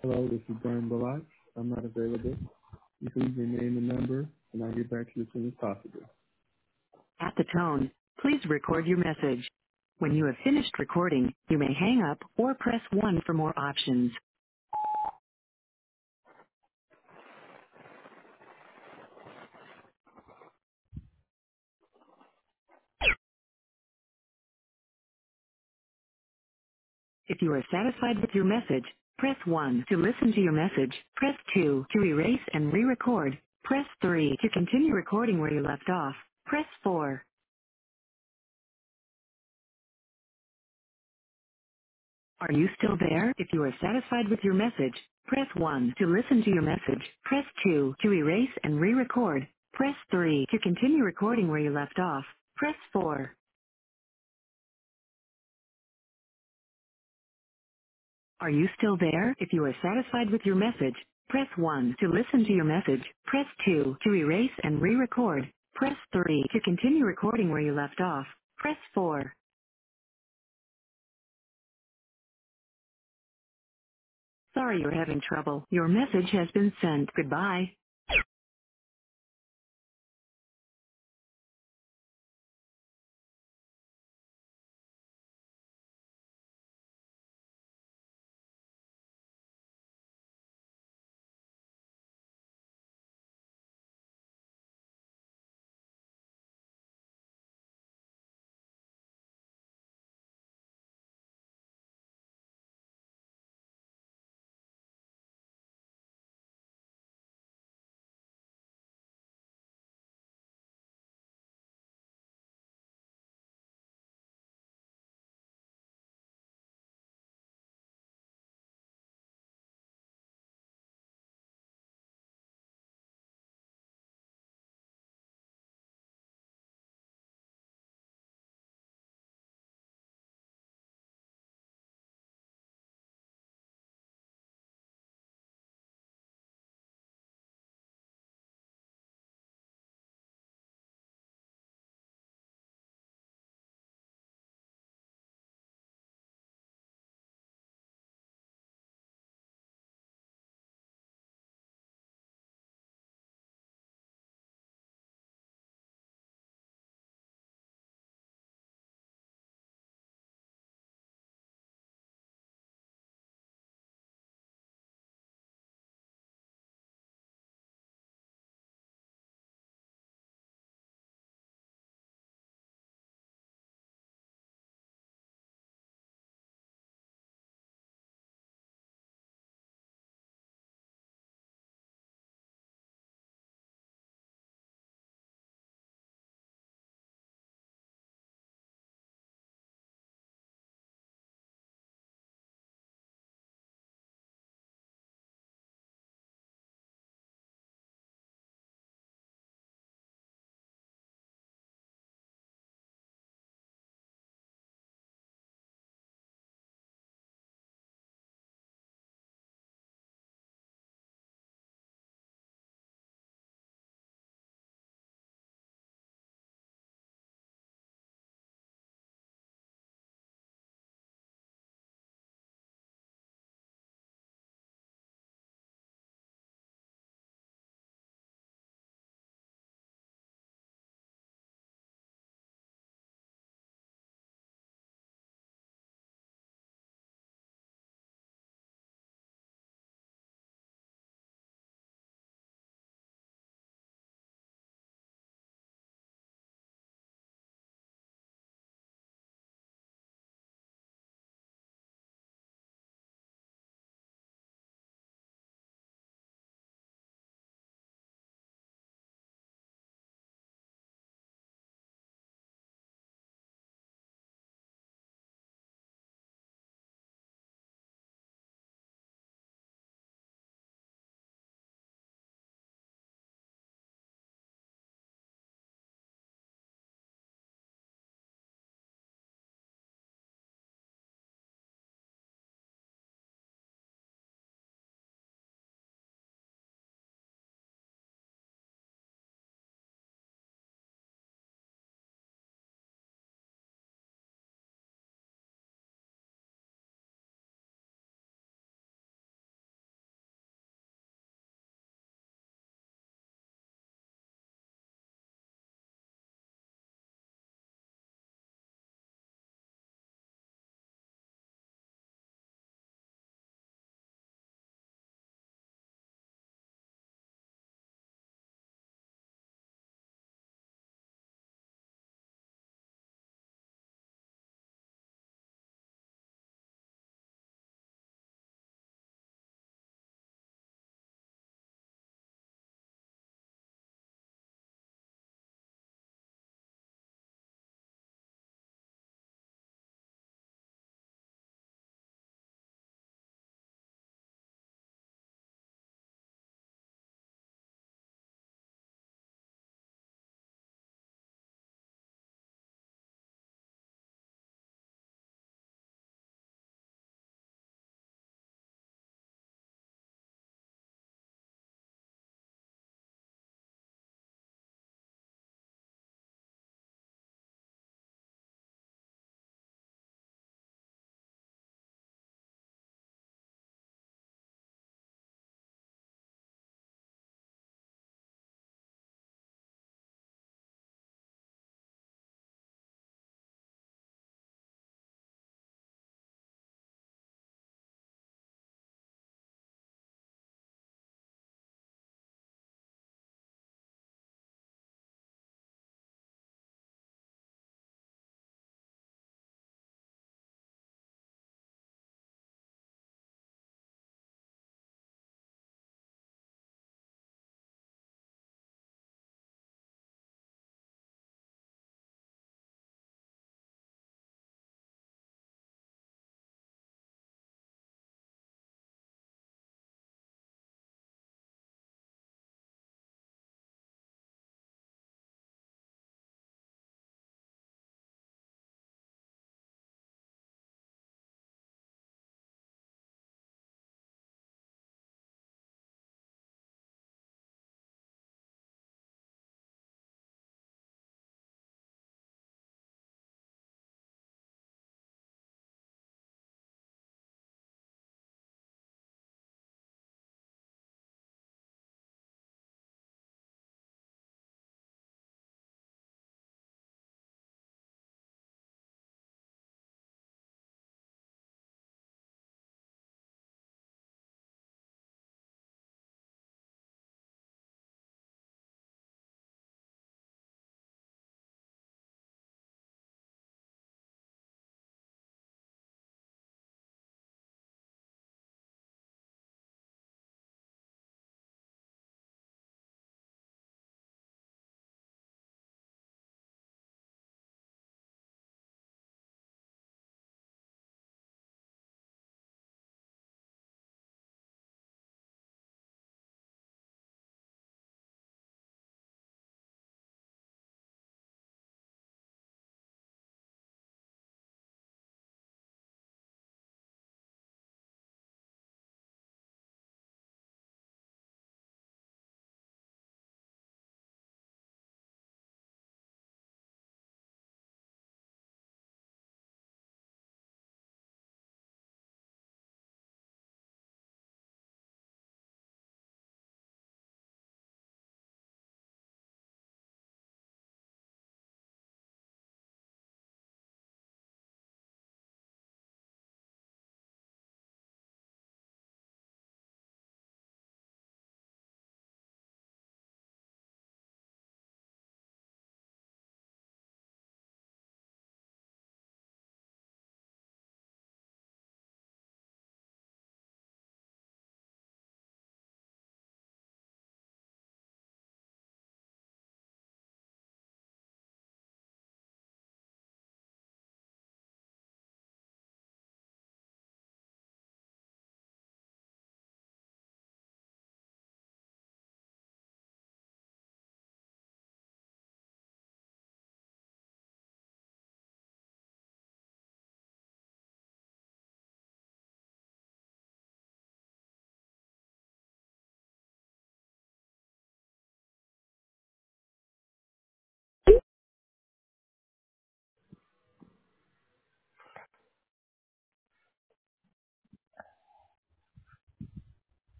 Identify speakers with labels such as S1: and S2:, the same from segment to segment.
S1: Hello, this is Brian Bullock. I'm not available. You can leave your name and number, and I'll get back to you as soon as possible.
S2: At the tone, please record your message. When you have finished recording, you may hang up or press 1 for more options. If you are satisfied with your message, press 1 to listen to your message. Press 2 to erase and re-record. Press 3 to continue recording where you left off. Press 4. Are you still there? If you are satisfied with your message, press 1 to listen to your message. Press 2 to erase and re-record. Press 3 to continue recording where you left off. Press 4. Are you still there? If you are satisfied with your message, press 1 to listen to your message. Press 2 to erase and re-record. Press 3 to continue recording where you left off. Press 4. Sorry you're having trouble. Your message has been sent. Goodbye.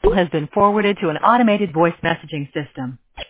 S2: has been forwarded to an automated voice messaging system.